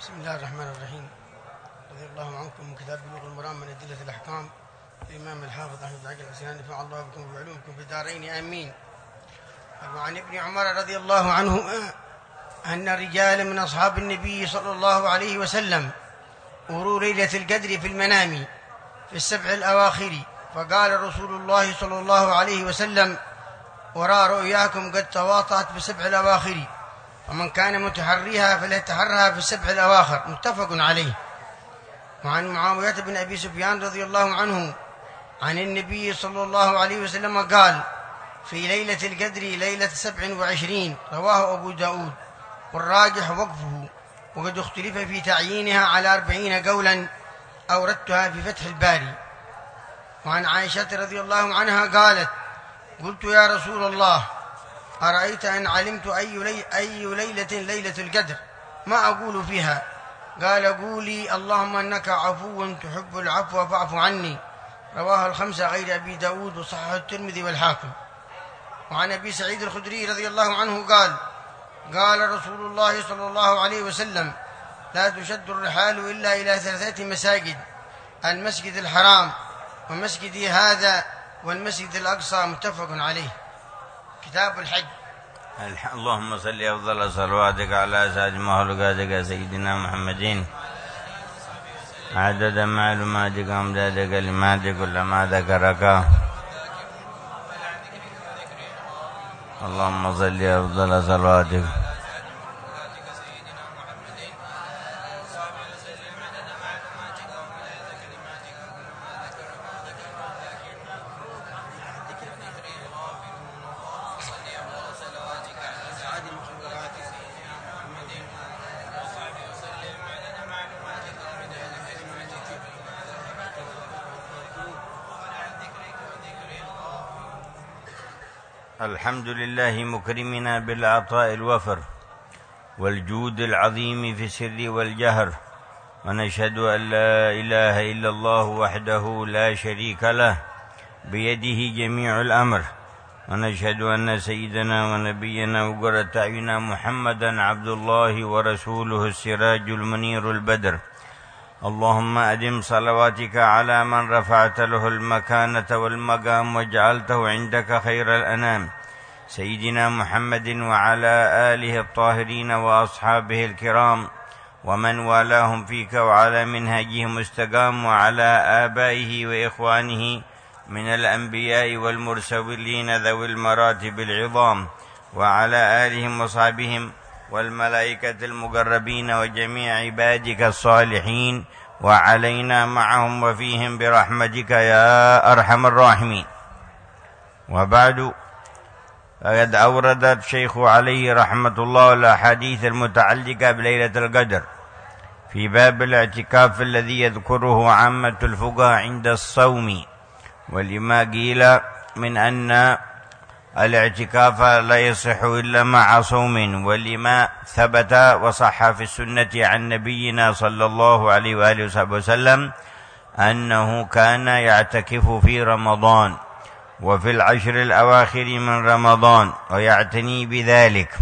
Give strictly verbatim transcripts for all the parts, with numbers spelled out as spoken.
بسم الله الرحمن الرحيم. رضي الله عنكم من كتاب بلوغ المرام من أدلة الأحكام الإمام الحافظ أحمد عقل الحسين نفع الله بكم وبعلومكم في الدارين آمين. وعن ابن عمر رضي الله عنه أن رجال من أصحاب النبي صلى الله عليه وسلم أروا ليلة القدر في المنام في السبع الأواخر، فقال رسول الله صلى الله عليه وسلم: ورى رؤياكم قد تواطأت بالسبع الأواخر، ومن كان متحريها فليتحرها في السبع الأواخر. متفق عليه. وعن معاوية بن أبي سفيان رضي الله عنه عن النبي صلى الله عليه وسلم قال: في ليلة القدر ليلة سبع وعشرين، رواه أبو داود، والراجح وقفه، وقد اختلف في تعيينها على أربعين قولا، أوردتها في فتح الباري. وعن عائشة رضي الله عنها قالت: قلت يا رسول الله، أرأيت أن علمت أي, لي أي ليلة ليلة القدر ما أقول فيها؟ قال: قولي اللهم أنك عفو تحب العفو فاعف عني. رواه الخمسة غير أبي داود، وصححه الترمذي والحاكم. وعن أبي سعيد الخدري رضي الله عنه قال: قال رسول الله صلى الله عليه وسلم: لا تشد الرحال إلا إلى ثلاثة مساجد: المسجد الحرام، ومسجدي هذا، والمسجد الأقصى. متفق عليه. كتاب الحج. اللهم صل أفضل صلواتك على سيد مخلوقاتك سيدنا محمد عدد معلوماتك وامداد كلماتك كلما ذكرك. اللهم صل أفضل صلواتك. الحمد لله مكرمنا بالعطاء الوفر والجود العظيم في السر والجهر، ونشهد أن لا إله إلا الله وحده لا شريك له بيده جميع الأمر، ونشهد أن سيدنا ونبينا وقرة أعيننا محمدا عبد الله ورسوله السراج المنير البدر. اللهم أدم صلواتك على من رفعت له المكانة والمقام وجعلته عندك خير الأنام، سيدنا محمد وعلى آله الطاهرين وأصحابه الكرام، ومن والاهم فيك وعلى منهجهم استقام، وعلى آبائه وإخوانه من الأنبياء والمرسلين ذوي المراتب العظام، وعلى آلهم وصحبهم والملائكة المقربين وجميع عبادك الصالحين، وعلينا معهم وفيهم برحمتك يا أرحم الراحمين. وبعد، فقد أورد الشيخ عليه رحمة الله الأحاديث المتعلقة بليلة القدر في باب الاعتكاف الذي يذكره عامة الفقهاء عند الصوم، ولما قيل من أن الاعتكاف لا يصح إلا مع صوم، ولما ثبت وصح في السنة عن نبينا صلى الله عليه وآله وسلم أنه كان يعتكف في رمضان وفي العشر الأواخر من رمضان ويعتني بذلك،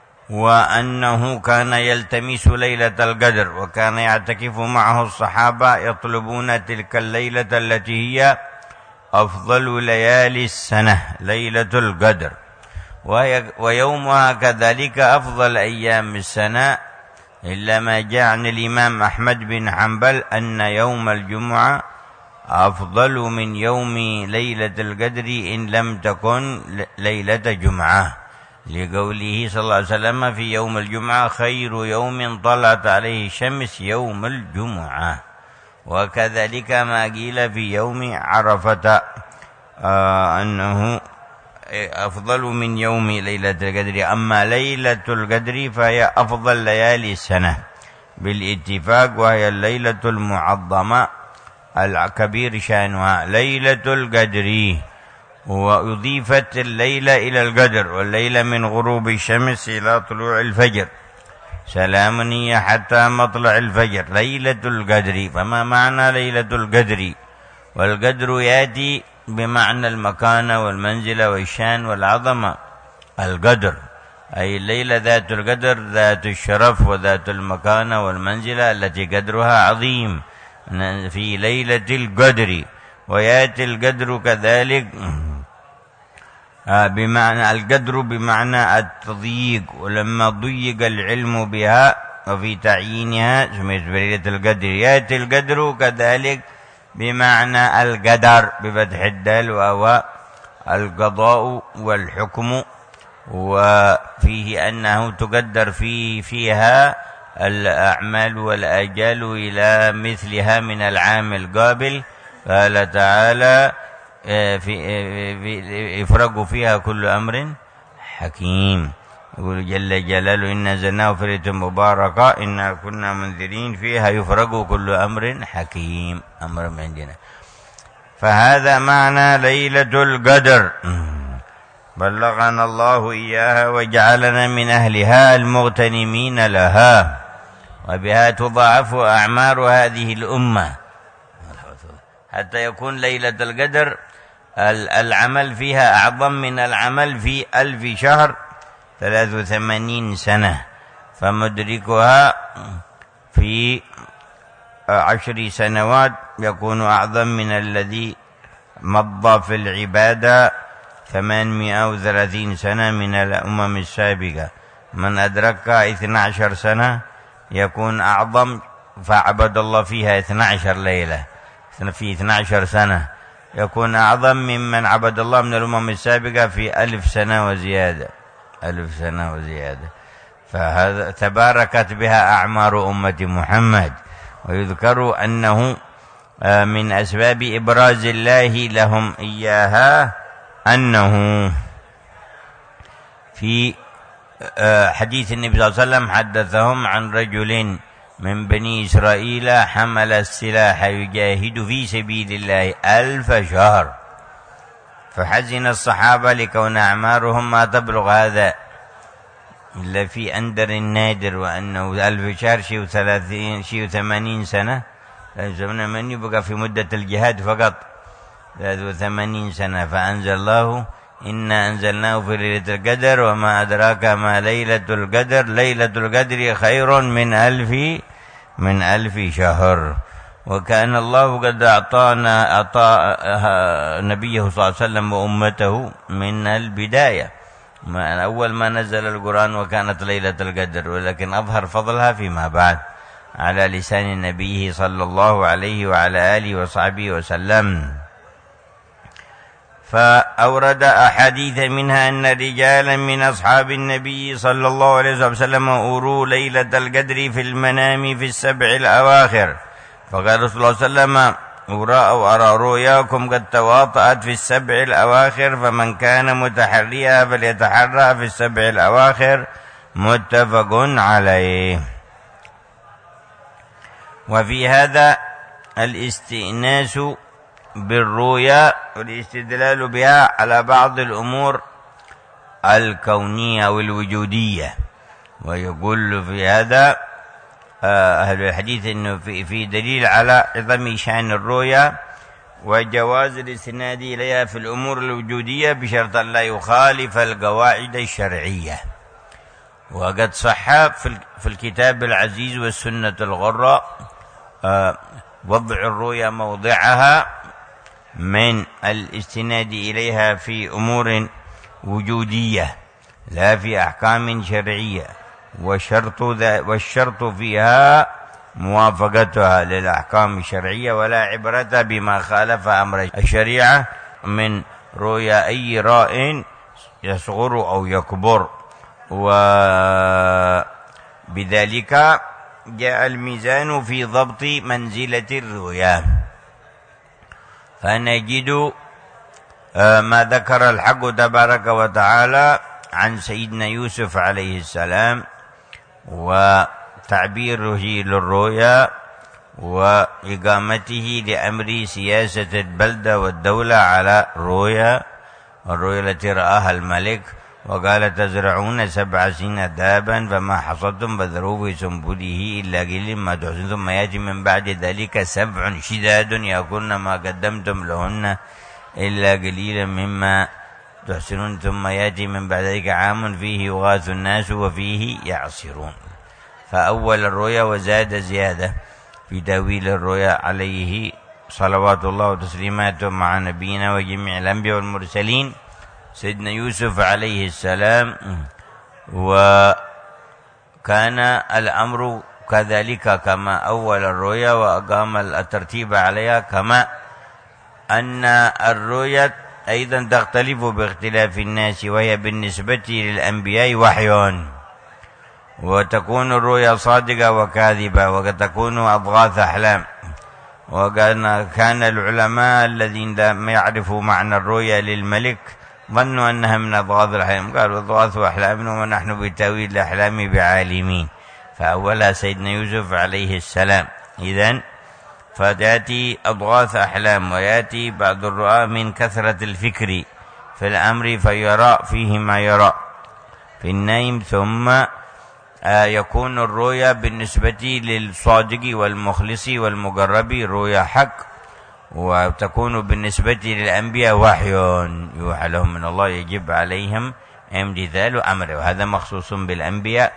وأنه كان يلتمس ليلة القدر، وكان يعتكف معه الصحابة يطلبون تلك الليلة التي هي أفضل ليالي السنة، ليلة القدر، ويومها كذلك أفضل أيام السنة، إلا ما جاء عن الإمام أحمد بن حنبل أن يوم الجمعة أفضل من يوم ليلة القدر إن لم تكن ليلة جمعة، لقوله صلى الله عليه وسلم في يوم الجمعة: خير يوم طلعت عليه الشمس يوم الجمعة. وكذلك ما قيل في يوم عرفة آه أنه أفضل من يوم ليلة القدر. أما ليلة القدر فهي أفضل ليالي السنة بالاتفاق، وهي الليلة المعظمة الكبير شأنها ليلة القدر، وأضيفت الليلة إلى القدر، والليلة من غروب الشمس إلى طلوع الفجر، سلام هي حتى مطلع الفجر، ليلة القدر. فما معنى ليلة القدر؟ والقدر يأتي بمعنى المكانة والمنزلة والشان والعظمة. القدر أي الليلة ذات القدر ذات الشرف وذات المكانة والمنزلة التي قدرها عظيم في ليلة القدر. ويأتي القدر كذلك بمعنى القدر بمعنى التضييق، ولما ضيق العلم بها وفي تعيينها سميت بليلة القدر. يأتي القدر كذلك بمعنى القدر بفتح الدال وهو القضاء والحكم، وفيه أنه تقدر فيه فيها الأعمال والآجال إلى مثلها من العام القابل. قال تعالى في يفرق فيها كل أمر حكيم. يقول جل جلاله إنا نزلناه في ليلة مباركة إنا كنا منذرين فيها يفرق كل أمر حكيم، أمر من عندنا. فهذا معنى ليلة القدر، بلغنا الله إياها وجعلنا من أهلها المغتنمين لها، وبها تضاعف أعمار هذه الأمة حتى يكون ليلة القدر العمل فيها أعظم من العمل في ألف شهر ثلاث وثمانين سنة، فمدركها في عشر سنوات يكون أعظم من الذي مضى في العبادة ثمانمائة وثلاثين سنة من الأمم السابقة. من أدركها اثنتا عشرة سنة يكون أعظم، فعبد الله فيها اثنتا عشرة ليلة في اثنتا عشرة سنة يكون أعظم ممن عبد الله من الأمم السابقة في ألف سنة وزيادة ألف سنة وزيادة. فهذا تباركت بها أعمار أمة محمد. ويذكر أنه من أسباب إبراز الله لهم إياها أنه في حديث النبي صلى الله عليه وسلم حدثهم عن رجل من بني إسرائيل حمل السلاح يجاهد في سبيل الله ألف شهر، فحزن الصحابة لكون أعمارهم ما تبلغ هذا إلا في أندر النادر، وأنه ألف شهر شيء وثلاثين شيء وثمانين سنة، زمن من يبقى في مدة الجهاد فقط ثلاث وثمانين سنة. فأنزل الله إنا أنزلناه في ليلة القدر وما أدراك ما ليلة القدر ليلة القدر خير من ألف من ألف شهر. وكان الله قد أعطانا أعطى نبيه صلى الله عليه وسلم وأمته من البداية ما أول ما نزل القرآن وكانت ليلة القدر، ولكن أظهر فضلها فيما بعد على لسان نبيه صلى الله عليه وعلى آله وصحبه وسلم. فأورد أحاديث منها أن رجالا من أصحاب النبي صلى الله عليه وسلم أوروا ليلة القدر في المنام في السبع الأواخر، فقال رسول الله صلى الله عليه وسلم أرى أو أرى رؤياكم قد تواطأت في السبع الأواخر، فمن كان متحريها فليتحرى في السبع الأواخر، متفق عليه. وفي هذا الاستئناس بالرؤيا والاستدلال بها على بعض الأمور الكونية والوجودية. ويقول في هذا أهل الحديث أنه في, في دليل على عظم شأن الرؤيا وجواز الاستناد إليها في الأمور الوجودية بشرط أن لا يخالف القواعد الشرعية. وقد صح في الكتاب العزيز والسنة الغراء وضع الرؤيا موضعها من الاستناد إليها في أمور وجودية لا في أحكام شرعية، والشرط, والشرط فيها موافقتها للأحكام الشرعية، ولا عبرة بما خالف أمر الشريعة من رؤيا أي راء يصغر أو يكبر. وبذلك جاء الميزان في ضبط منزلة الرؤيا، فنجد ما ذكر الحق تبارك وتعالى عن سيدنا يوسف عليه السلام وتعبيره للرؤيا وإقامته لأمر سياسة البلدة والدولة على الرؤيا، الرؤيا التي رآها الملك وقال تزرعون سبع سنين دابا فما حصدتم فذروه في سنبله إلا قليلا ما تحصن ثم يأتي من بعد ذلك سبع شداد يأكلن ما قدمتم لهن إلا قليلا مما تحسنون ثم يأتي من بعد ذلك عام فيه يغاث الناس وفيه يعصرون. فأول الرؤيا وزاد زيادة في تأويل الرؤيا عليه صلوات الله وتسليماته مع نبينا وجميع الأنبياء والمرسلين سيدنا يوسف عليه السلام. وكان الأمر كذلك كما أول الرؤيا وأقام الترتيب عليها، كما أن الرؤيا أيضا تختلف باختلاف الناس، وهي بالنسبة للأنبياء وحي، وتكون الرؤيا صادقة وكاذبة، وتكون أضغاث أحلام. وكان كان العلماء الذين لم يعرفوا معنى الرؤيا للملك ظنوا أنها من أضغاث الأحلام، قالوا أضغاث أحلام وما نحن بتأويل الأحلام بعالمين. فأولها سيدنا يوسف عليه السلام. إذن فتأتي أضغاث أحلام، ويأتي بعض الرؤى من كثرة الفكر في الأمر فيرى فيه ما يرى في النائم. ثم يكون الرؤيا بالنسبة للصادق والمخلص والمقرب رؤيا حق، وتكون بالنسبة للأنبياء وحي يوحى لهم من الله يجب عليهم امتثال أمره، وهذا مخصوص بالأنبياء.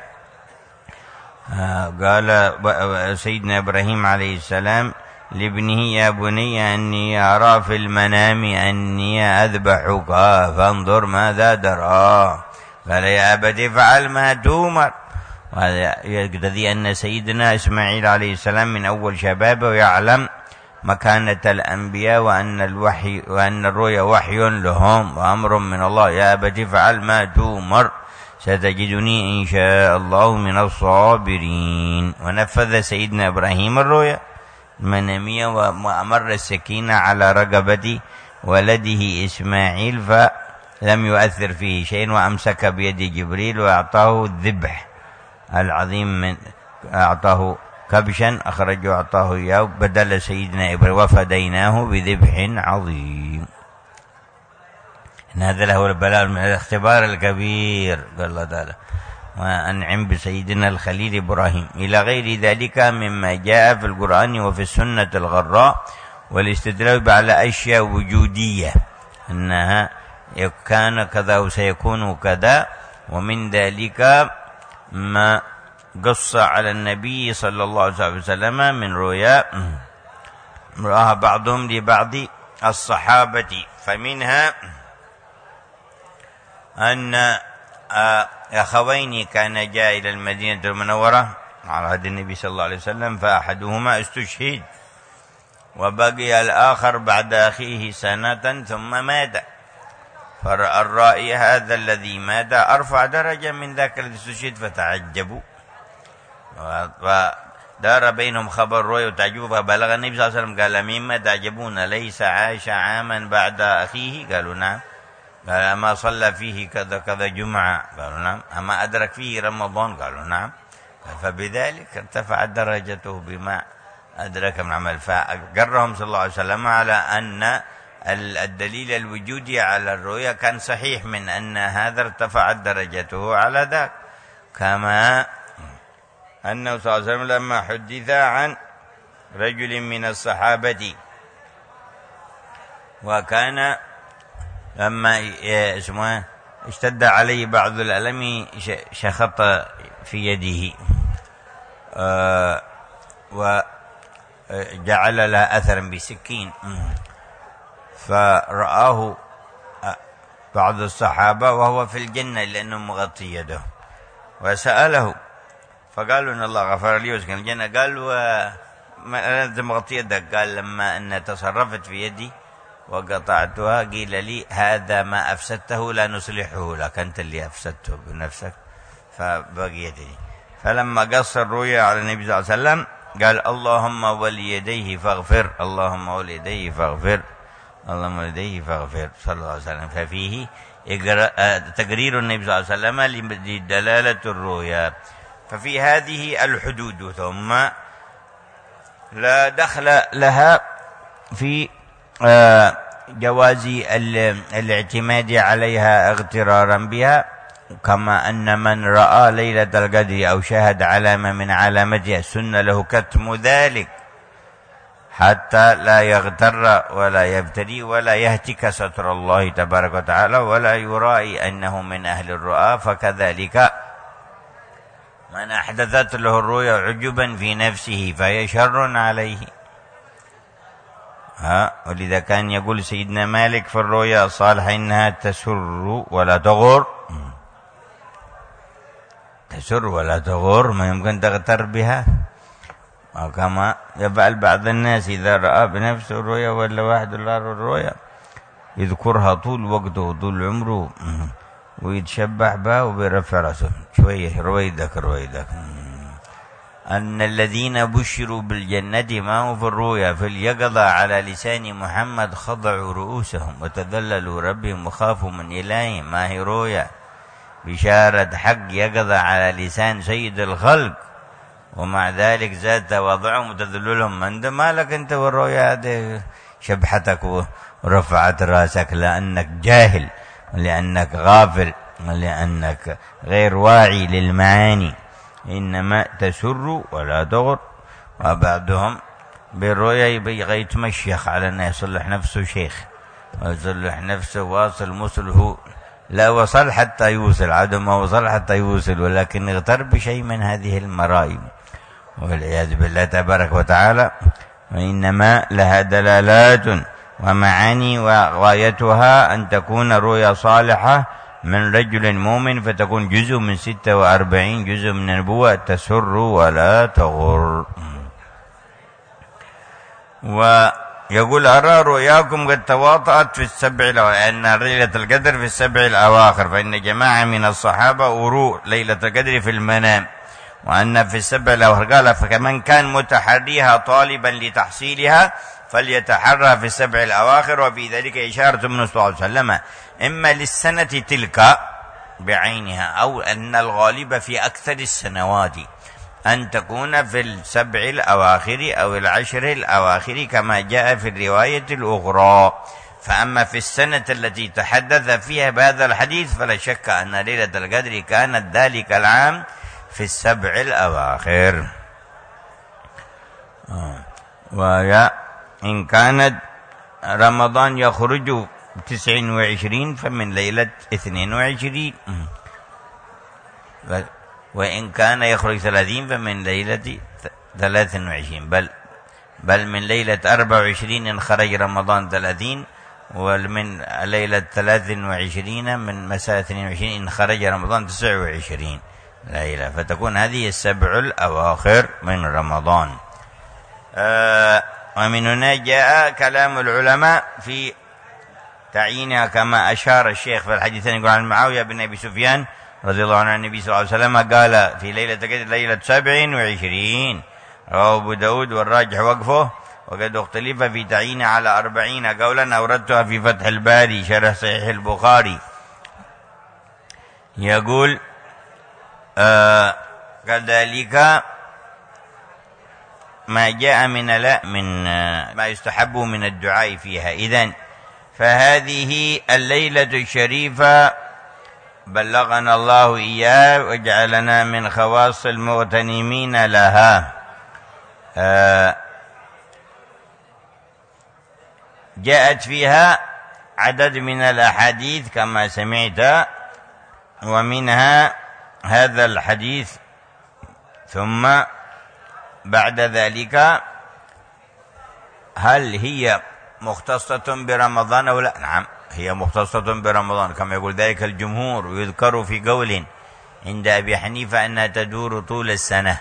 قال سيدنا إبراهيم عليه السلام لابنه يا بني أني أرى في المنام أني أذبحك فانظر ماذا ترى، قال يا أبت افعل ما تؤمر. وهذا يقتضي أن سيدنا إسماعيل عليه السلام من أول شبابه ويعلم مكانة الأنبياء وأن الوحي وأن الرؤيا وحي لهم وأمر من الله. يا أبت افعل ما تؤمر ستجدني إن شاء الله من الصابرين. ونفذ سيدنا إبراهيم الرؤيا المنامية وأمر السكينة على رقبة ولده إسماعيل، فلم يؤثر فيه شيء، وأمسك بيد جبريل وأعطاه الذبح العظيم، من أعطاه كبشا أخرجه أعطاه إياه بدل سيدنا إبراهيم، وفديناه بذبح عظيم. إن هذا له البلاء من الاختبار الكبير، قال الله تعالى وأنعم بسيدنا الخليل إبراهيم، إلى غير ذلك مما جاء في القرآن وفي السنة الغراء. والاستدلال على أشياء وجودية أنها كان كذا وسيكون كذا، ومن ذلك ما قص على النبي صلى الله عليه وسلم من رؤيا رآها بعضهم لبعض الصحابة. فمنها أن أخوين كان جاء إلى المدينة المنورة على عهد النبي صلى الله عليه وسلم، فأحدهما استشهد وبقي الآخر بعد أخيه سنة ثم مات. فرأى الرائي هذا الذي مات أرفع درجة من ذاك الذي استشهد فتعجبوا، ودار بينهم خبر رؤيا وتعجبوا، فبلغ النبي صلى الله عليه وسلم قال مما تعجبون ليس عاش عاما بعد أخيه؟ قالوا نعم. قال أما صلى فيه كذا كذا جمعة؟ قالوا نعم. أما أدرك فيه رمضان؟ قالوا نعم. فبذلك ارتفعت درجته بما أدرك من عمل. فأقرهم صلى الله عليه وسلم على أن الدليل الوجودي على الرؤيا كان صحيح، من أن هذا ارتفعت درجته على ذاك. كما أنه صلى الله عليه وسلم لما حدث عن رجل من الصحابة وكان لما اسمه اشتد عليه بعض الألم شخط في يده وجعل لها أثرا بسكين، فرآه بعض الصحابة وهو في الجنة لأنه مغطي يده، وسأله فقالوا إن الله غفر لي وسكن الجنة. قال وما أنت مغطي يدك؟ قال لما أن تصرفت في يدي وقطعتها قيل لي هذا ما أفسدته لا نصلحه لك، أنت اللي أفسدته بنفسك فبقيت لي. فلما قص الرؤيا على النبي صلى الله عليه وسلم قال اللهم وليديه فاغفر، اللهم وليديه فاغفر، اللهم وليديه فاغفر صلى الله عليه وسلم. ففيه تقرير النبي صلى الله عليه وسلم لدلالة الرؤيا. ففي هذه الحدود، ثم لا دخل لها في جواز الاعتماد عليها اغترارا بها، كما أن من رأى ليلة القدر أو شاهد علامة من علامتها سن له كتم ذلك، حتى لا يغتر ولا يبتدي ولا يهتك ستر الله تبارك وتعالى ولا يرائي أنه من أهل الرؤى. فكذلك من أحدثت له الرؤيا عجبا في نفسه فهي شر عليه. ها ولذا كان يقول سيدنا مالك في الرؤيا الصالحة إنها تسر ولا تغر. تسر ولا تغر، ما يمكن تغتر بها. كما يفعل بعض الناس إذا رأى بنفسه الرؤيا ولا واحد الله الرؤيا يذكرها طول وقته طول عمره ويتشبح بها وبيرفع رأسه شوية رويدك رويدك. أن الذين بشروا بالجنة ما هو في الرؤيا في اليقظة على لسان محمد خضعوا رؤوسهم وتذللوا ربهم وخافوا من إلههم. ما هي رؤيا؟ بشارة حق يقظة على لسان سيد الخلق، ومع ذلك زاد تواضعهم وتذللهم. من ده مالك أنت والرؤيا هذه شبحتك ورفعت رأسك لأنك جاهل ولأنك غافل ولأنك غير واعي للمعاني. إنما تسر ولا تغر. وبعضهم بالرؤيا يبغى يتمشيخ على أنه يصلح نفسه شيخ ويصلح نفسه واصل مسله. لا وصل حتى يوصل، عدم ما وصل حتى يوصل، ولكن اغتر بشيء من هذه المرائم والعياذ بالله تبارك وتعالى. وإنما لها دلالات ومعاني وغايتها أن تكون رؤيا صالحة من رجل مؤمن فتكون جزء من ستة وأربعين جزء من النبوة تسر ولا تغر. ويقول أرى رؤياكم قد تواطأت في السبع الأواخر، أن ليلة القدر في السبع الأواخر، فإن جماعة من الصحابة أروء ليلة القدر في المنام، وأن في السبع الأواخر. قال فكمن كان متحريها طالبا لتحصيلها فليتحرى في السبع الأواخر. وفي ذلك إشارة من صلى الله عليه وسلم إما للسنة تلك بعينها أو أن الغالب في أكثر السنوات أن تكون في السبع الأواخر أو العشر الأواخر كما جاء في الرواية الأخرى. فأما في السنة التي تحدث فيها بهذا الحديث فلا شك أن ليلة القدر كانت ذلك العام في السبع الأواخر. ويا إن كانت رمضان يخرج تسع وعشرين فمن ليلة اثنين وعشرين، وإن كان يخرج ثلاثين فمن ليلة ثلاث وعشرين، بل بل من ليلة أربع وعشرين إن خرج رمضان ثلاثين، ومن ليلة ثلاث وعشرين من مساء اثنين وعشرين إن خرج رمضان تسع وعشرين ليلة، فتكون هذه السبع الأواخر من رمضان. آه ومن هنا جاء كلام العلماء في تعيينها كما أشار الشيخ في الحديثين. يقول عن معاوية بن أبي سفيان رضي الله عنه النبي صلى الله عليه وسلم قال في ليلة القدر ليلة سبع وعشرين، رواه أبو داود والراجح وقفه، وقد اختلف في تعيينها على أربعين قولا أوردتها في فتح الباري شرح صحيح البخاري. يقول آه كذلك ما جاء من لا من آه ما يستحب من الدعاء فيها. إذن فهذه الليلة الشريفة بلغنا الله إياه وجعلنا من خواص المغتنمين لها. آه جاءت فيها عدد من الأحاديث كما سمعت، ومنها هذا الحديث. ثم بعد ذلك هل هي مختصة برمضان أو لا؟ نعم هي مختصة برمضان كما يقول ذلك الجمهور. ويذكر في قول عند أبي حنيفة أنها تدور طول السنة،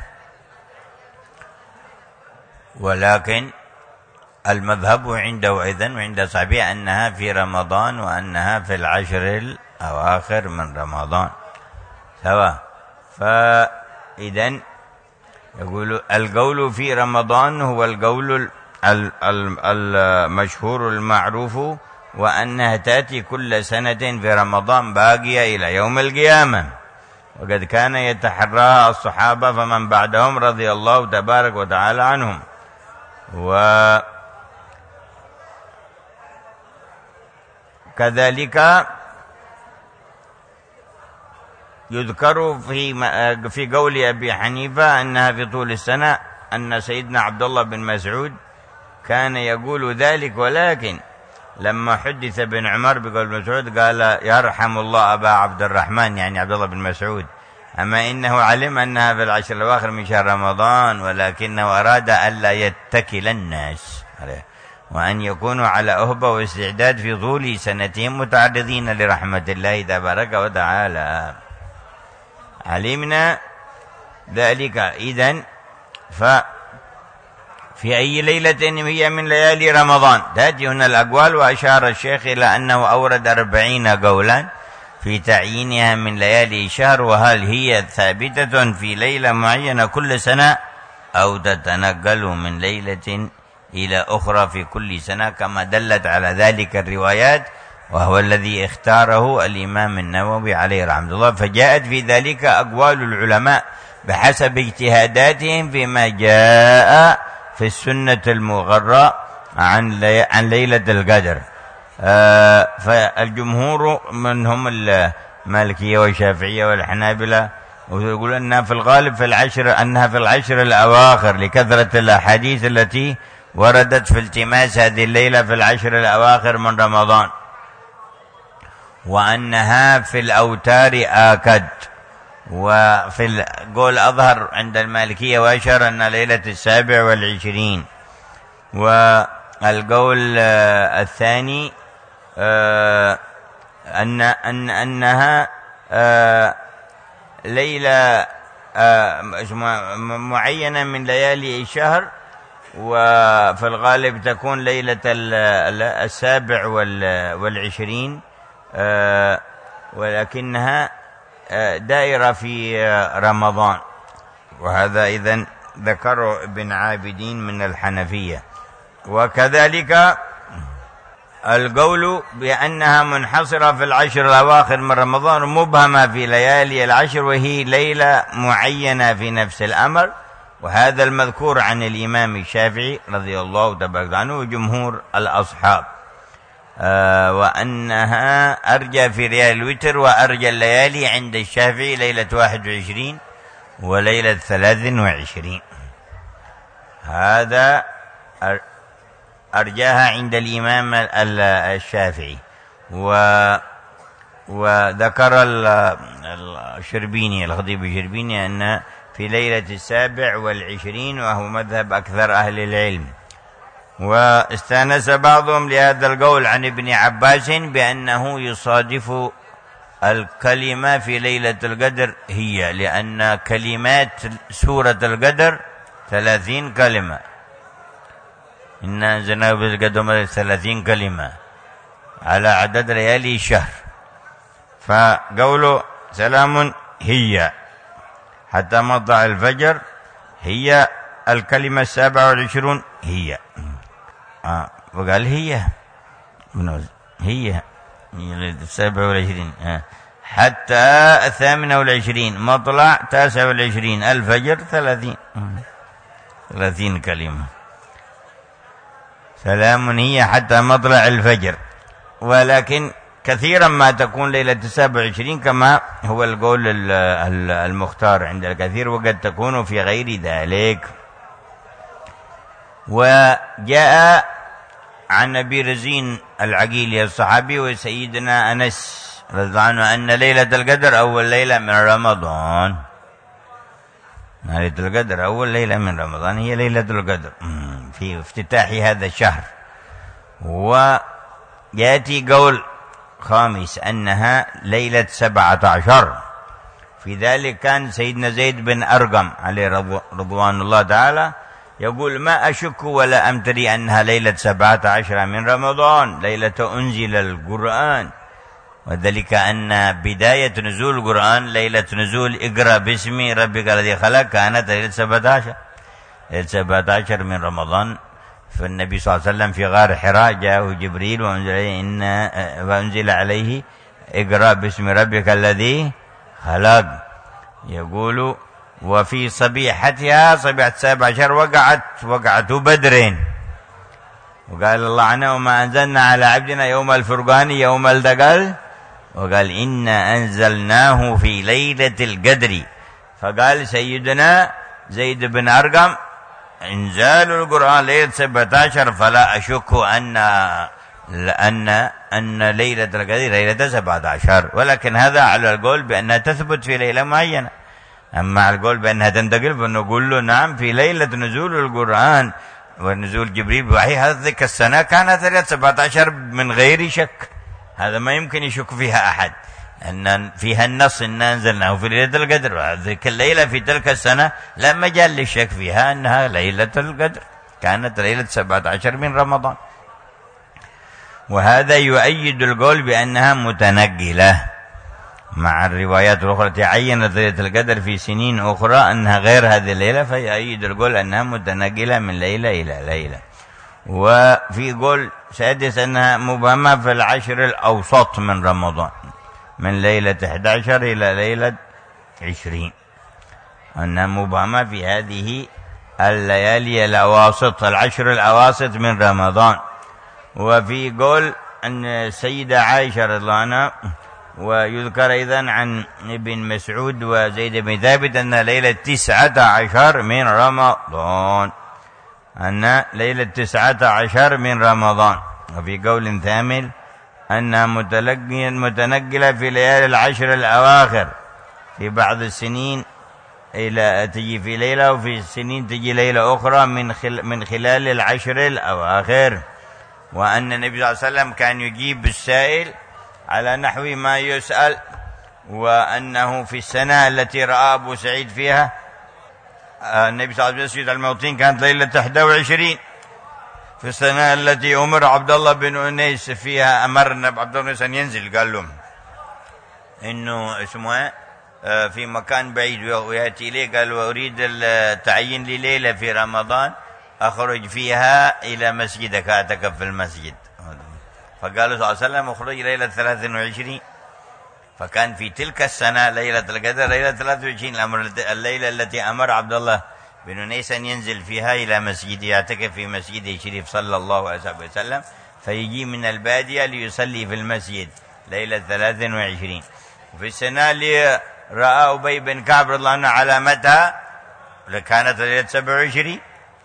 ولكن المذهب عنده إذن وعند صحابه أنها في رمضان وأنها في العشر الأواخر من رمضان سواء. فإذن يقول القول في رمضان هو القول المشهور المعروف، وأنها تأتي كل سنة في رمضان باقية إلى يوم القيامة، وقد كان يتحراها الصحابة فمن بعدهم رضي الله تبارك وتعالى عنهم. وكذلك يذكر في في قول أبي حنيفة أنها في طول السنة، أن سيدنا عبد الله بن مسعود كان يقول ذلك، ولكن لما حدث بن عمر بقول مسعود قال يرحم الله أبا عبد الرحمن، يعني عبد الله بن مسعود، أما إنه علم أنها في العشر الأواخر من شهر رمضان، ولكنه أراد ألا يتكل الناس عليه، وأن يكونوا على أهبة واستعداد في طول سنتهم متعرضين لرحمة الله تبارك وتعالى. علمنا ذلك إذن. ففي أي ليلة هي من ليالي رمضان؟ تأتي هنا الأقوال، وأشار الشيخ إلى أنه أورد أربعين قولا في تعيينها من ليالي الشهر، وهل هي ثابتة في ليلة معينة كل سنة أو تتنقل من ليلة إلى أخرى في كل سنة كما دلت على ذلك الروايات، وهو الذي اختاره الإمام النووي عليه رحمة الله. فجاءت في ذلك أقوال العلماء بحسب اجتهاداتهم فيما جاء في السنة المغرة عن عن ليلة القدر. آه فالجمهور منهم المالكية والشافعية والحنابلة ويقولون أنها في الغالب في العشر أنها في العشر الأواخر لكثرة الأحاديث التي وردت في التماس هذه الليلة في العشر الأواخر من رمضان، وأنها في الأوتار آكد. وفي القول أظهر عند المالكية وأشهر أن ليلة السابع والعشرين. والقول الثاني أن أن أنها ليلة معينة من ليالي الشهر، وفي الغالب تكون ليلة السابع والعشرين، ولكنها دائرة في رمضان. وهذا إذن ذكره ابن عابدين من الحنفية. وكذلك القول بأنها منحصرة في العشر الأواخر من رمضان مبهمة في ليالي العشر، وهي ليلة معينة في نفس الأمر، وهذا المذكور عن الإمام الشافعي رضي الله تبارك عنه وجمهور الأصحاب. آه وأنها أرجى في ريال الوتر، وأرجى الليالي عند الشافعي ليلة واحد وعشرين وليلة ثلاث وعشرين. هذا أرجاها عند الإمام الشافعي. و وذكر الشربيني الخطيب الشربيني أن في ليلة السابع والعشرين، وهو مذهب أكثر أهل العلم. واستانس بعضهم لهذا القول عن ابن عباس بأنه يصادف الكلمة في ليلة القدر هي، لأن كلمات سورة القدر ثلاثين كلمة، إنا أنزلناه في القدر ثلاثين كلمة على عدد ليالي الشهر. فقوله سلام هي حتى مطلع الفجر هي الكلمة السابعة والعشرون هي. آه وقال هي هي السابعة والعشرين آه. حتى الثامنة والعشرين مطلع تاسع والعشرين الفجر ثلاثين ثلاثين كلمة. سلام هي حتى مطلع الفجر. ولكن كثيرا ما تكون ليلة السابع والعشرين كما هو القول المختار عند الكثير، وقد تكون في غير ذلك. وجاء عن أبي رزين العقيلي الصحابي وسيدنا أنس رضي الله عنه أن ليلة القدر أول ليلة من رمضان. ليلة القدر أول ليلة من رمضان هي ليلة القدر في افتتاح هذا الشهر. ويأتي قول خامس أنها ليلة سبعة عشر. في ذلك كان سيدنا زيد بن أرقم عليه رضوان الله تعالى يقول ما أشك ولا أمتري أنها ليلة سبعة عشر من رمضان، ليلة أنزل القرآن، وذلك أن بداية نزول القرآن ليلة نزول اقرأ باسم ربك الذي خلق كانت ليلة سبعة عشر ليلة سبعة عشر من رمضان. فالنبي صلى الله عليه وسلم في غار حراء جاءه جبريل وأنزل عليه, إن وأنزل عليه اقرأ باسم ربك الذي خلق. يقول وفي صبيحتها صبيحة سبع عشر وقعت وقعت بدر، وقال الله عنه وما أنزلنا على عبدنا يوم الفرقان يوم التقى، وقال إنا أنزلناه في ليلة القدر. فقال سيدنا زيد بن أرقم إنزال القرآن ليلة سبعة عشر فلا أشك أن أن أن ليلة القدر ليلة سبعة عشر، ولكن هذا على القول بأنها تثبت في ليلة معينة. أما على القول بأنها تنتقل فنقول له نعم في ليلة نزول القرآن ونزول جبريل بوحي هذه السنة كانت ليلة سبعة عشر من غير شك، هذا ما يمكن يشك فيها أحد، أن فيها النص إن أنزلناه في ليلة القدر. ذيك الليلة في تلك السنة لا مجال للشك فيها أنها ليلة القدر، كانت ليلة سبعة عشر من رمضان. وهذا يؤيد القول بأنها متنقلة مع الروايات الأخرى التي عينت ليلة القدر في سنين أخرى أنها غير هذه الليلة، فيؤيد القول أنها متنقلة من ليلة إلى ليلة. وفي قول سادس أنها مبهمة في العشر الأوسط من رمضان، من ليلة أحد عشر إلى ليلة عشرين، أنها مبهمة في هذه الليالي الأواسط، العشر الأواسط من رمضان. وفي قول أن السيدة عائشة رضي الله عنها، ويذكر أيضا عن ابن مسعود وزيد بن ثابت أن ليلة تسعة عشر من رمضان، أن ليلة تسعة عشر من رمضان. وفي قول ثامن أنها متنقلة في ليالي العشر الأواخر، في بعض السنين إلى تجي في ليلة، وفي السنين تجي ليلة أخرى من خل من خلال العشر الأواخر. وأن النبي صلى الله عليه وسلم كان يجيب السائل على نحو ما يسأل، وأنه في السنة التي رأى أبو سعيد فيها النبي صلى الله عليه وسلم الموطين كانت ليلة إحدى وعشرين، في السنة التي أمر عبد الله بن أنيس فيها، أمرنا عبد الله بن أنيس أن ينزل، قال لهم إنه اسمه في مكان بعيد ويأتي إليه، قال وأريد التعيين لليلة في رمضان أخرج فيها إلى مسجدك أعتكف في المسجد. فقال صلى الله عليه وسلم اخرج ليلة ثلاثة وعشرين، فكان في تلك السنة ليلة القدر ليلة ثلاثة وعشرين، الأمر الليلة التي أمر عبد الله بن أنيس أن ينزل فيها إلى مسجد يعتكف في مسجده الشريف صلى الله عليه وسلم، فيجي من البادية ليصلي في المسجد ليلة ثلاثة وعشرين. وفي السنة اللي رأى أبي بن كعب رضي الله عنه علامتها كانت ليلة سبعة وعشرين،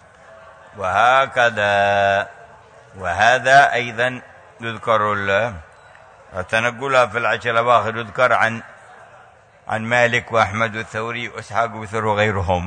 وهكذا. وهذا أيضا يذكر التنقلها في العشر الأواخر، يذكر عن عن مالك وأحمد والثوري وإسحاق وثر وغيرهم.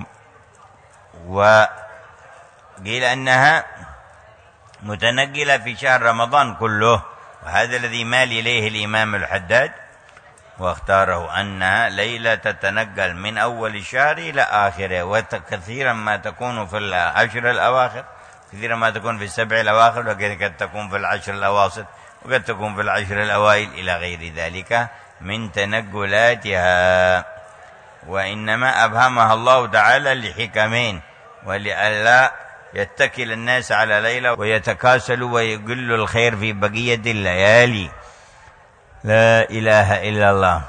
وقيل أنها متنقلة في شهر رمضان كله، وهذا الذي مال إليه الإمام الحداد، واختاره أنها ليلة تتنقل من أول الشهر إلى آخره، وكثيرا ما تكون في العشر الأواخر، كثيرا ما تكون في السبع الأواخر، وقد تكون في العشر الأواسط، وقد تكون في العشر الأوائل إلى غير ذلك من تنقلاتها. وإنما أبهمها الله تعالى لحكمين، ولئلا يتكل الناس على ليلة ويتكاسلوا ويقل الخير في بقية الليالي. لا إله إلا الله.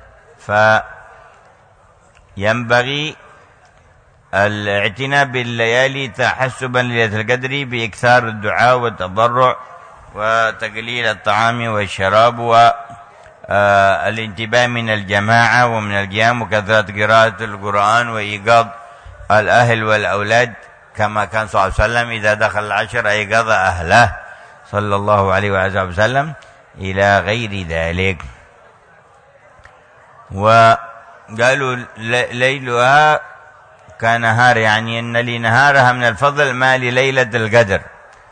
فينبغي الاعتناء بالليالي تحسبا لليلة القدر بإكثار الدعاء والتضرع وتقليل الطعام والشراب والانتباه من الجماعة ومن القيام، وكثرة قراءة القرآن وإيقاظ الأهل والأولاد، كما كان صلى الله عليه وسلم إذا دخل العشر أيقظ أهله صلى الله عليه وسلم، إلى غير ذلك. وقالوا ليلها كنهار، يعني أن لنهارها من الفضل ما لليلة القدر.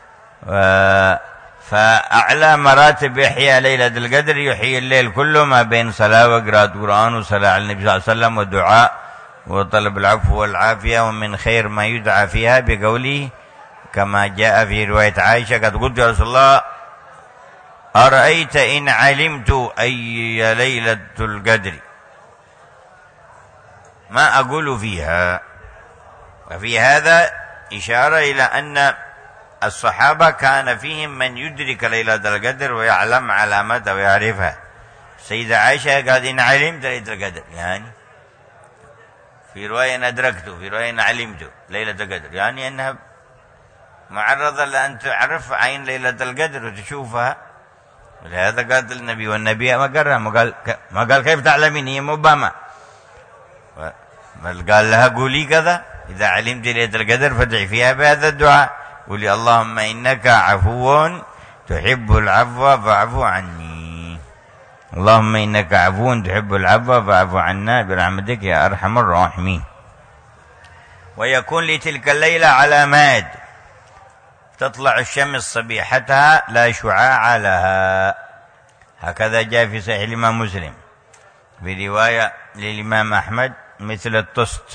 فأعلى مراتب إحياء ليلة القدر يحيي الليل كله ما بين صلاة وقراءة قرآن وصلاة على النبي صلى الله عليه وسلم ودعاء وطلب العفو والعافية، ومن خير ما يدعى فيها بقوله كما جاء في رواية عائشة قد قلت يا رسول الله أرأيت إن علمت أي ليلة القدر ما أقول فيها. وفي هذا إشارة إلى أن الصحابة كان فيهم من يدرك ليلة القدر ويعلم علامتها ويعرفها. السيدة عائشة قالت إن علمت ليلة القدر، يعني في رواية إن أدركته، في رواية إن علمت ليلة القدر، يعني أنها معرضة لأن تعرف عين ليلة القدر وتشوفها. ولهذا قالت النبي، والنبي ما قرأ، ما قال ما قال كيف تعلمين، هي مبهمة بل قال لها قولي كذا، إذا علمت ليلة القدر فادعي فيها بهذا الدعاء، قولي اللهم إنك عفو تحب العفو فاعف عني، اللهم إنك عفو تحب العفو فاعف عنا برحمتك يا أرحم الراحمين. ويكون لتلك الليلة علامات، تطلع الشمس صبيحتها لا شعاع لها، هكذا جاء في صحيح الإمام مسلم برواية للإمام أحمد مثل الطست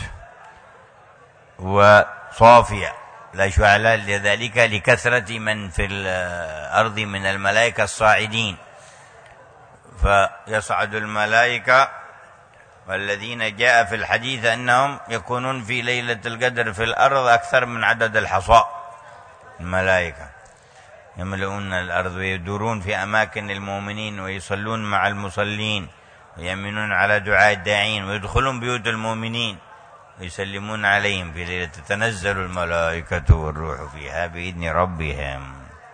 وصافية لا شعاع لها، لذلك لكثرة من في الأرض من الملائكة الصاعدين، فيصعد الملائكة والذين جاء في الحديث أنهم يكونون في ليلة القدر في الأرض أكثر من عدد الحصى، الملائكة يملؤون الأرض ويدورون في أماكن المؤمنين ويصلون مع المصلين ويأمنون على دعاء الداعين ويدخلون بيوت المؤمنين ويسلمون عليهم في ليلة تتنزل الملائكة والروح فيها بإذن ربهم.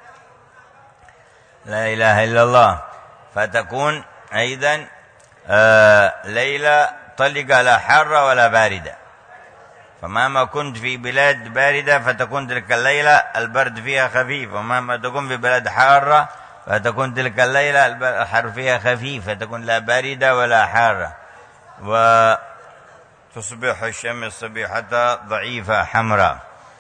لا إله إلا الله. فتكون أيضا آه ليلة طلق لا حارة ولا باردة، فمهما كنت في بلاد باردة فتكون تلك الليلة البرد فيها خفيف، ومهما تكون في بلاد حارة فتكون تلك الليلة الحر فيها خفيف، فتكون لا باردة ولا حارة. وتصبح الشمس صبيحتها ضعيفة حمراء،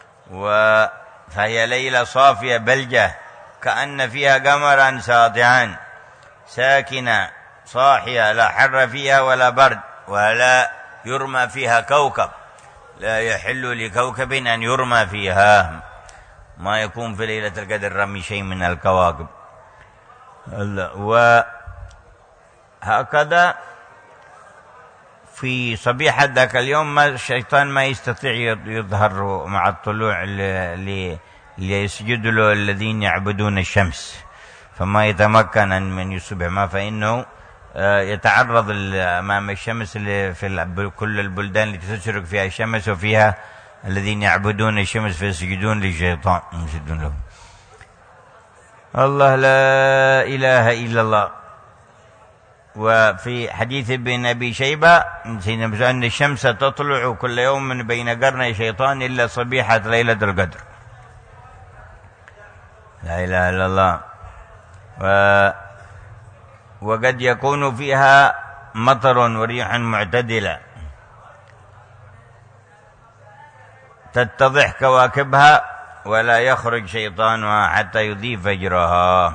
فهي ليلة صافية بلجة كأن فيها قمرا ساطعا ساكنة صاحية، لا حر فيها ولا برد، ولا يرمى فيها كوكب، لا يحل لكوكب أن يرمى فيها، ما يكون في ليلة القدر رمي شيء من الكواكب. وهكذا في صبيحة ذاك اليوم ما الشيطان ما يستطيع يظهر مع الطلوع ليسجد له الذين يعبدون الشمس، فما يتمكن أن من يصبح ما، فإنه يتعرض أمام الشمس في كل البلدان التي تشرق فيها الشمس وفيها الذين يعبدون الشمس فيسجدون للشيطان يسجدون له. الله لا إله إلا الله. وفي حديث ابن أبي شيبة أن الشمس تطلع كل يوم بين قرني شيطان إلا صبيحة ليلة القدر. لا إله إلا الله. و وقد يكون فيها مطر وريح معتدلة تتضح كواكبها ولا يخرج شيطانها حتى يضيء فجرها.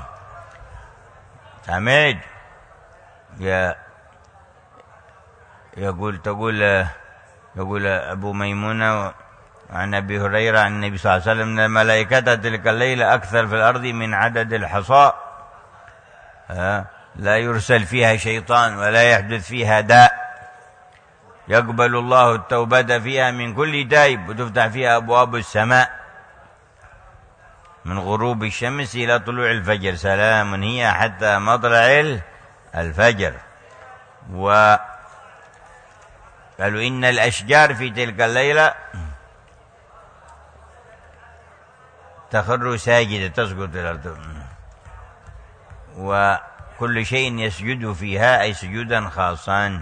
سمعت يا يقول تقول يقول أبو ميمونة عن أبي هريرة عن النبي صلى الله عليه وسلم أن الملائكة تلك الليلة أكثر في الأرض من عدد الحصى، لا يرسل فيها شيطان ولا يحدث فيها داء، يقبل الله التوبة فيها من كل تائب، وتفتح فيها أبواب السماء من غروب الشمس إلى طلوع الفجر، سلام هي حتى مطلع الفجر. وقالوا إن الأشجار في تلك الليلة تخر ساجدة تسقط إلى الأرض، وكل شيء يسجد فيها أي سجودا خاصا،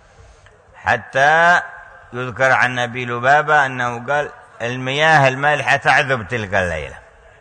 حتى يذكر عن أبي لبابة أنه قال المياه المالحة تعذب تلك الليلة.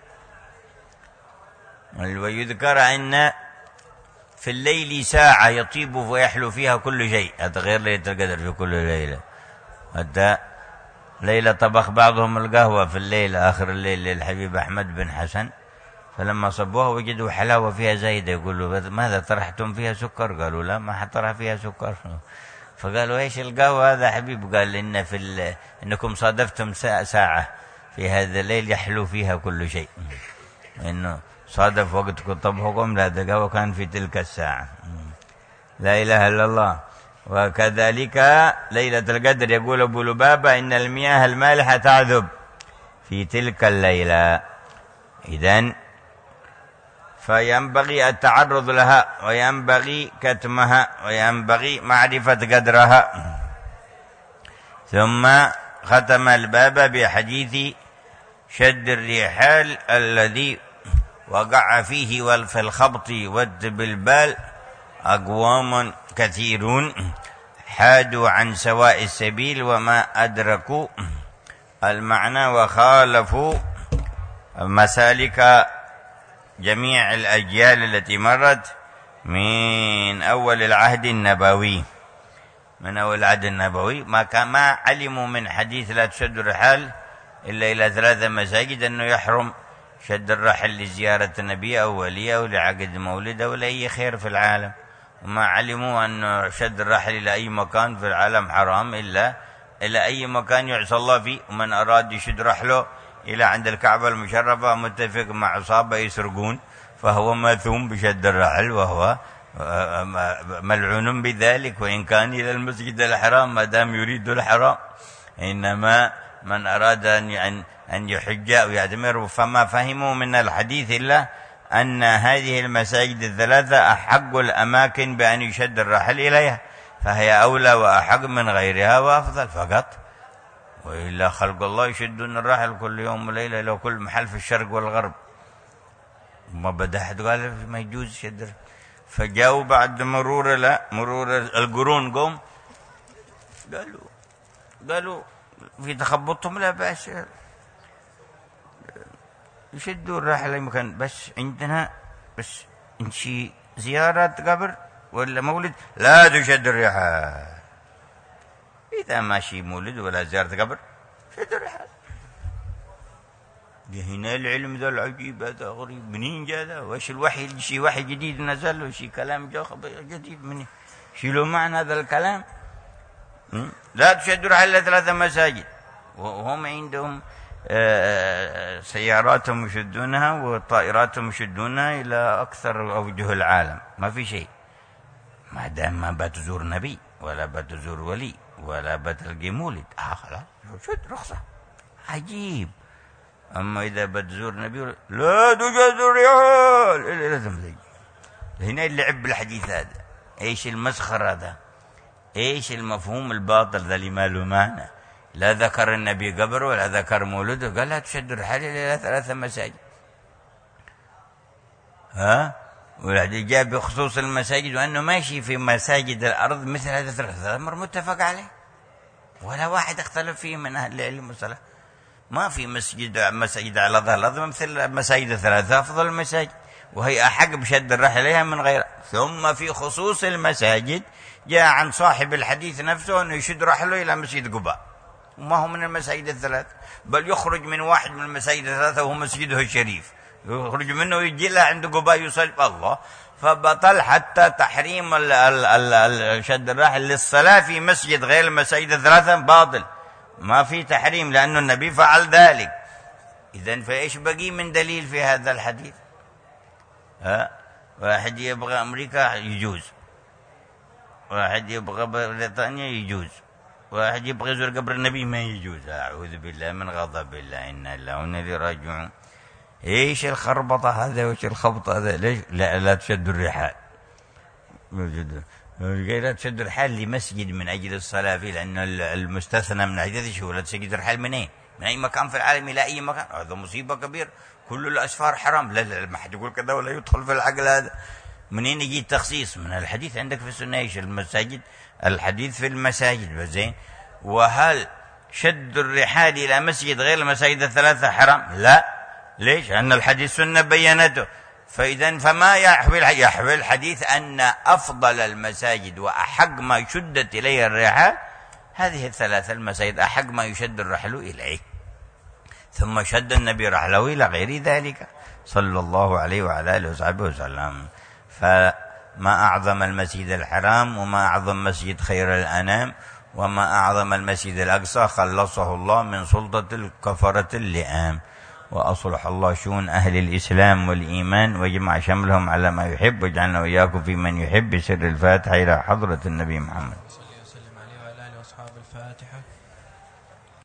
ويذكر أن في الليل ساعة يطيب ويحلو فيها كل شيء، هذا غير ليلة القدر في كل ليلة. حتى ليلة طبخ بعضهم القهوة في الليل آخر الليل للحبيب أحمد بن حسن، فلما صبوها وجدوا حلاوة فيها زايدة، يقولوا ماذا طرحتم فيها سكر؟ قالوا لا ما حطرها فيها سكر. فقالوا ايش القهوة هذا حبيب؟ قال إن في ال... إنكم صادفتم ساعة في هذا الليل يحلو فيها كل شيء، إنه صادف وقتكم طبخكم، لا القهوة كان في تلك الساعة. لا إله إلا الله. وكذلك ليلة القدر يقول أبو لبابة إن المياه المالحة تعذب في تلك الليلة، إذن فينبغي التعرض لها وينبغي كتمها وينبغي معرفة قدرها. ثم ختم الباب بحديث شد الرحال الذي وقع فيه وفي الخبط والبلبال أقوام كثيرون، حادوا عن سواء السبيل وما أدركوا المعنى وخالفوا مسالك جميع الأجيال التي مرت من أول العهد النبوي من أول العهد النبوي ما كان ما علموا من حديث لا تشد الرحال إلا إلى ثلاثة مساجد أنه يحرم شد الرحل لزيارة النبي أو ولي أو لعقد مولد أو لأي خير في العالم، وما علموا أن شد الرحل إلى أي مكان في العالم حرام إلا إلى أي مكان يعصى الله فيه. ومن أراد يشد رحله إلى عند الكعبة المشرفة متفق مع عصابة يسرقون فهو ماثوم بشد الرحل وهو ملعون بذلك، وإن كان إلى المسجد الحرام ما دام يريد الحرام. إنما من أراد أن أن يحج أو يعتمر فما فهموا من الحديث إلا أن هذه المساجد الثلاثة أحق الأماكن بأن يشد الرحل إليها، فهي أولى وأحق من غيرها وأفضل فقط. وإلا خلق الله يشدون الرحل كل يوم وليلة إلى كل محل في الشرق والغرب، ما بدأ أحد قال ما يجوز شد. فجاءوا بعد مرور لا مرور القرون قوم قالوا قالوا في تخبطهم لا بأس يشدوا الرحل أي مكان، بس عندنا بس انشي زيارة قبر ولا مولد لا تشد الرحال. إذا ماشي مولد ولا زيارة قبر شد الرحال. هنا العلم ذا العجيب هذا غريب، منين جاء ذا؟ وش الوحي؟ شيء وحي جديد نزل وشي كلام جاء جديد منين؟ شيلوا معنى هذا الكلام. لا تشد الرحال إلا ثلاثة مساجد، وهم عندهم سياراتهم يشدونها وطائراتهم يشدونها إلى أكثر أوجه العالم، ما في شيء ما دام ما بتزور نبي ولا بتزور ولي ولا بتلقي مولد آه خلاص شد رخصة. عجيب. أما إذا بتزور نبي لا تجد الرحال لازم زي هنا اللعب بالحديث هذا. إيش المسخرة هذا؟ إيش المفهوم الباطل ذا اللي ما له معنى؟ لا ذكر النبي قبر ولا ذكر مولده، قال لا تشد الرحال إلى ثلاثة مساجد. ها؟ والحديث جاء بخصوص المساجد وأنه ماشي في مساجد الأرض مثل هذا الثلاثة، أمر متفق عليه ولا واحد اختلف فيه من أهل العلم والصلاة. ما في مسجد مسجد على ظهر الأرض مثل مساجد الثلاثة أفضل المساجد، وهي أحق بشد الرحل إليها من غيرها. ثم في خصوص المساجد جاء عن صاحب الحديث نفسه أنه يشد رحله إلى مسجد قباء، وما هو من المساجد الثلاث، بل يخرج من واحد من المساجد الثلاثة وهو مسجده الشريف، يخرج منه ويجي له عند قباء يصلي الله. فبطل حتى تحريم ال ال ال شد الرحل للصلاة في مسجد غير المساجد الثلاثة باطل، ما في تحريم لأن النبي فعل ذلك. إذن فإيش بقي من دليل في هذا الحديث؟ ها؟ واحد يبغى أمريكا يجوز، واحد يبغى بريطانيا يجوز، واحد يبغى يزور قبر النبي ما يجوز. أعوذ بالله من غضب الله، إنا لله وإنا إليه راجعون. إيش الخربطة هذا وإيش الخبطة هذا؟ ليش لا لا تشد الرحال؟ لا تشد الرحال لمسجد من أجل الصلاة فيه، لأن المستثنى من حديث شو لا تشد الرحال من إيه؟ من أي مكان في العالم إلى أي مكان. هذا مصيبة كبيرة، كل الأسفار حرام. لا لا ما حد يقول كذا ولا يدخل في العقل هذا. منين يجي التخصيص؟ من الحديث عندك في السنة. إيش المساجد؟ الحديث في المساجد زين. وهل شد الرحال إلى مسجد غير المساجد الثلاثة حرام؟ لا. ليش؟ أن الحديث سنة بينته. فإذا فما يحوي يحوي الحديث أن أفضل المساجد وأحق ما شدت إليه الرحال هذه الثلاثة المساجد، أحق ما يشد الرحل إليه. ثم شد النبي رحله إلى غير ذلك صلى الله عليه وعلى آله وصحبه وسلم. فما أعظم المسجد الحرام وما أعظم مسجد خير الأنام وما أعظم المسجد الأقصى، خلصه الله من سلطة الكفرة اللئام، وأصلح الله شؤون أهل الإسلام والإيمان ويجمع شملهم على ما يحب، واجعلنا وإياكم في من يحب. بسر الفاتحة إلى حضرة النبي محمد. صلى الله وسلم عليه وعلى آله وأصحابه. الفاتحة.